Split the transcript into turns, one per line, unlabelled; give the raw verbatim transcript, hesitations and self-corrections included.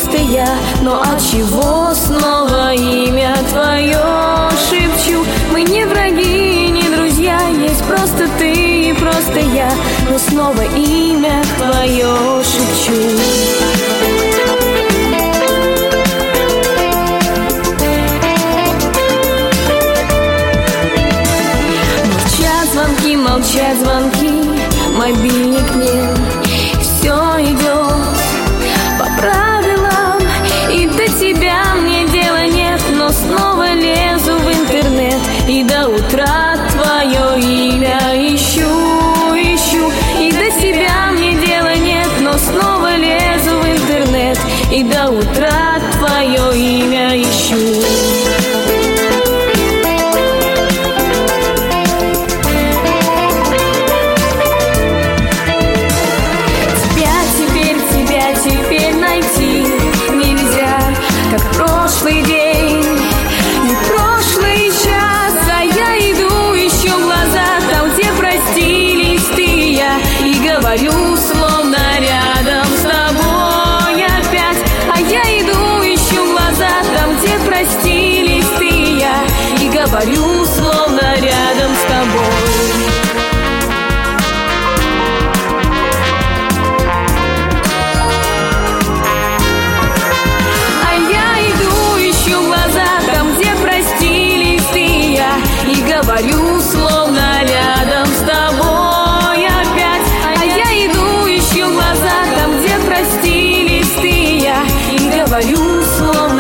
просто я. Но отчего снова имя твое шепчу? Мы не враги, не друзья, есть просто ты и просто я. Но снова имя твое шепчу. Звонки, молчат звонки, мобильник нет. Все идет по правилам, и до тебя мне дела нет. Но снова лезу в интернет, и до утра твое имя ищу, ищу. И до тебя мне дела нет, но снова лезу в интернет, и до утра твое имя ищу. Как прошлый день и прошлый час, а я иду, ищу глаза там, где простились ты и я, и говорю, словно рядом с тобой опять. А я иду, ищу глаза там, где простились ты и я, и говорю, словно рядом с тобой. Говорю, словно рядом с тобой опять. А я иду, ищу глаза там, где простились ты и я, и говорю, словно